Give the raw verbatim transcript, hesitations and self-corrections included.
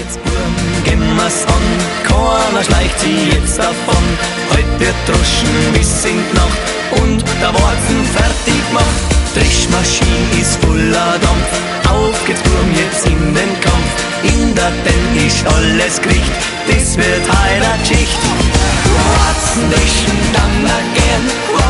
jetzt Burm, gehen wir's an, keiner schleicht sie jetzt davon. Heut wird droschen bis in die Nacht und der Warzen fertig macht. Dreschmaschine ist voller Dampf, auf geht's Burm jetzt in den Kampf. In der Denn ist alles kriegt, das wird heut a Geschicht. Warzen dreschen dann a gern,